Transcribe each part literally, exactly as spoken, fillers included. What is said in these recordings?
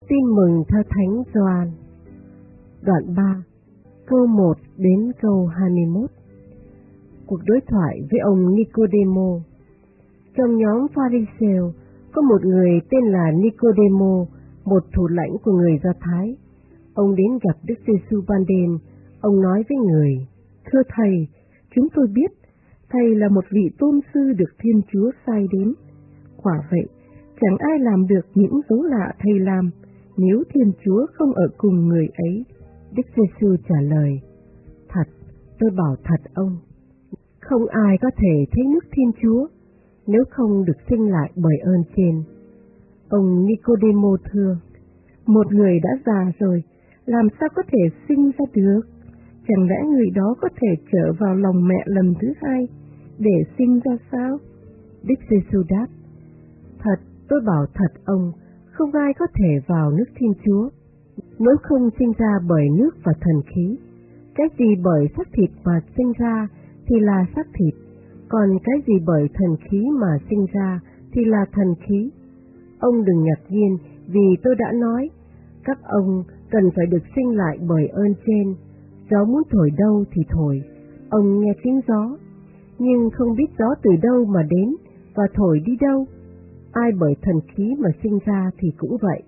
Tin mừng theo Thánh Gioan. Đoạn ba, câu một đến câu hai mươi mốt. Cuộc đối thoại với ông Nicodemo. Trong nhóm Pha-ri-sêu có một người tên là Nicodemo, một thủ lãnh của người Do Thái. Ông đến gặp Đức Giê-xu ban đêm. Ông nói với người: Thưa Thầy, chúng tôi biết Thầy là một vị tôn sư được Thiên Chúa sai đến. Quả vậy, chẳng ai làm được những dấu lạ Thầy làm nếu Thiên Chúa không ở cùng người ấy. Đức Giê-xu trả lời: Thật, tôi bảo thật ông, không ai có thể thấy nước Thiên Chúa nếu không được sinh lại bởi ơn trên. Ông Nicodemo thưa: Một người đã già rồi, làm sao có thể sinh ra được? Chẳng lẽ người đó có thể trở vào lòng mẹ lần thứ hai để sinh ra sao? Đức Giê-xu đáp: Thật, tôi bảo thật ông, không ai có thể vào nước Thiên Chúa nếu không sinh ra bởi nước và thần khí. Cái gì bởi xác thịt mà sinh ra thì là xác thịt, còn cái gì bởi thần khí mà sinh ra thì là thần khí. Ông đừng ngạc nhiên vì tôi đã nói, các ông cần phải được sinh lại bởi ơn trên. Gió muốn thổi đâu thì thổi, ông nghe tiếng gió, nhưng không biết gió từ đâu mà đến và thổi đi đâu. Ai bởi thần khí mà sinh ra thì cũng vậy.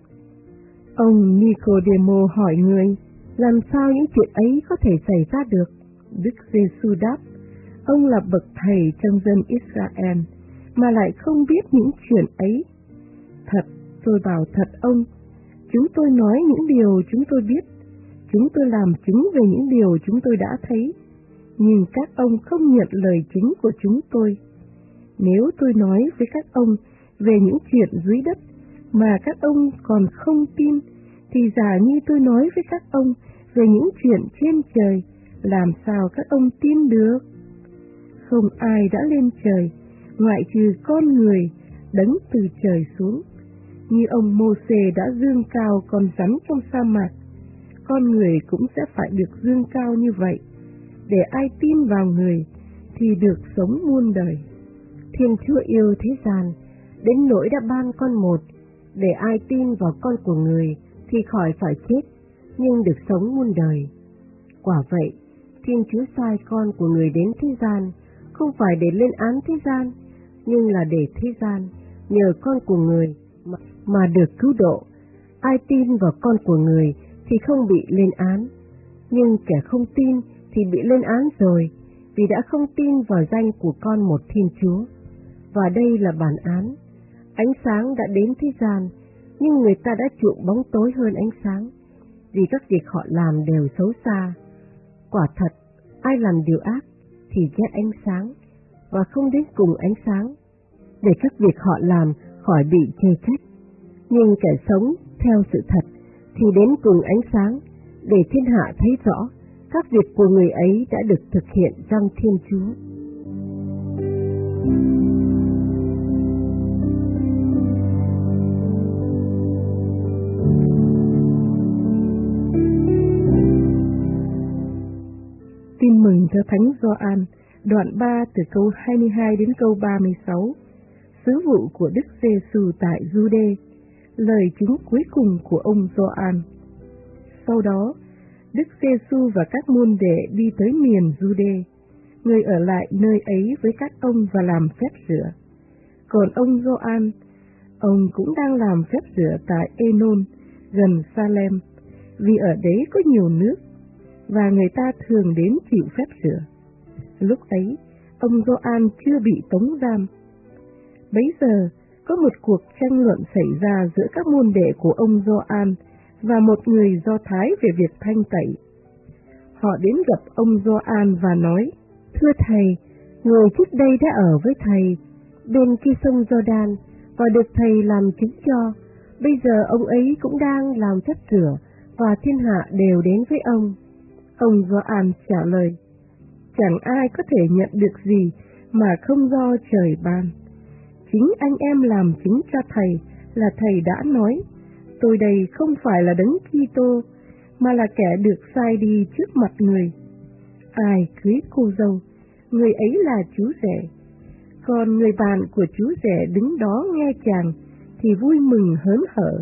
Ông Nicodemo hỏi người: Làm sao những chuyện ấy có thể xảy ra được? Đức Giê-xu đáp: Ông là bậc thầy trong dân Israel mà lại không biết những chuyện ấy. Thật, tôi bảo thật ông, chúng tôi nói những điều chúng tôi biết, chúng tôi làm chứng về những điều chúng tôi đã thấy, nhưng các ông không nhận lời chứng của chúng tôi. Nếu tôi nói với các ông về những chuyện dưới đất mà các ông còn không tin, thì giả như tôi nói với các ông về những chuyện trên trời, làm sao các ông tin được? Không ai đã lên trời, ngoại trừ con người đấng từ trời xuống. Như ông Mô-sê đã dương cao con rắn trong sa mạc, con người cũng sẽ phải được dương cao như vậy, để ai tin vào người thì được sống muôn đời. Thiên Chúa yêu thế gian đến nỗi đã ban con một, để ai tin vào con của người thì khỏi phải chết, nhưng được sống muôn đời. Quả vậy, Thiên Chúa sai con của người đến thế gian, không phải để lên án thế gian, nhưng là để thế gian nhờ con của người mà, mà được cứu độ. Ai tin vào con của người thì không bị lên án, nhưng kẻ không tin thì bị lên án rồi, vì đã không tin vào danh của con một Thiên Chúa. Và đây là bản án: ánh sáng đã đến thế gian, nhưng người ta đã chuộng bóng tối hơn ánh sáng, vì các việc họ làm đều xấu xa. Quả thật, ai làm điều ác thì ghét ánh sáng và không đến cùng ánh sáng, để các việc họ làm khỏi bị chê trách. Nhưng kẻ sống theo sự thật thì đến cùng ánh sáng, để thiên hạ thấy rõ các việc của người ấy đã được thực hiện trong Thiên Chúa. Tin mừng theo Thánh Gioan, đoạn ba từ câu hai mươi hai đến câu ba mươi sáu. Sứ vụ của Đức Giê-xu tại Giu-đê, lời chứng cuối cùng của ông Gioan. Sau đó, Đức Giê-xu và các môn đệ đi tới miền Giu-đê. Người ở lại nơi ấy với các ông và làm phép rửa. Còn ông Gioan, ông cũng đang làm phép rửa tại Ê-nôn, gần Sa-lem, vì ở đấy có nhiều nước, và người ta thường đến chịu phép rửa. Lúc ấy, ông Gioan chưa bị tống giam. Bấy giờ, có một cuộc tranh luận xảy ra giữa các môn đệ của ông Gioan và một người Do Thái về việc thanh tẩy. Họ đến gặp ông Gioan và nói: Thưa Thầy, người trước đây đã ở với Thầy bên kia sông Giođan và được Thầy làm chứng cho. Bây giờ ông ấy cũng đang làm phép rửa và thiên hạ đều đến với ông. Ông Gioan trả lời: Chẳng ai có thể nhận được gì mà không do trời ban. Chính anh em làm chứng cho Thầy là Thầy đã nói: Tôi đây không phải là Đấng Kitô, mà là kẻ được sai đi trước mặt người. Ai cưới cô dâu, người ấy là chú rể. Còn người bạn của chú rể đứng đó nghe chàng thì vui mừng hớn hở,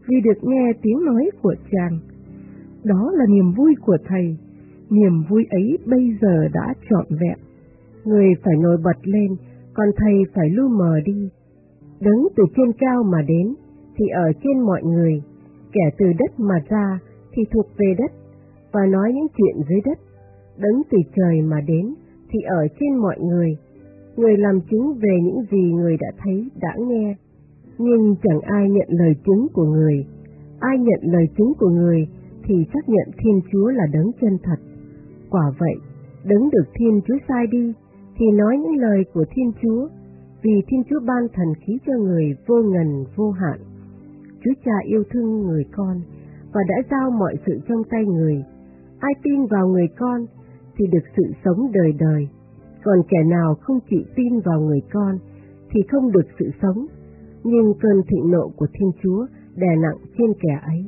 vì được nghe tiếng nói của chàng. Đó là niềm vui của thầy, niềm vui ấy bây giờ đã trọn vẹn. Người phải nổi bật lên, còn thầy phải lu mờ đi. Đấng từ trên cao mà đến thì ở trên mọi người, kẻ từ đất mà ra thì thuộc về đất và nói những chuyện dưới đất. Đấng từ trời mà đến thì ở trên mọi người, người làm chứng về những gì người đã thấy, đã nghe. Nhưng chẳng ai nhận lời chứng của người. Ai nhận lời chứng của người thì xác nhận Thiên Chúa là đấng chân thật. Quả vậy, đấng được Thiên Chúa sai đi thì nói những lời của Thiên Chúa, vì Thiên Chúa ban thần khí cho người vô ngần vô hạn. Chúa Cha yêu thương người con và đã giao mọi sự trong tay người. Ai tin vào người con thì được sự sống đời đời, còn kẻ nào không chịu tin vào người con thì không được sự sống, nhưng cơn thịnh nộ của Thiên Chúa đè nặng trên kẻ ấy.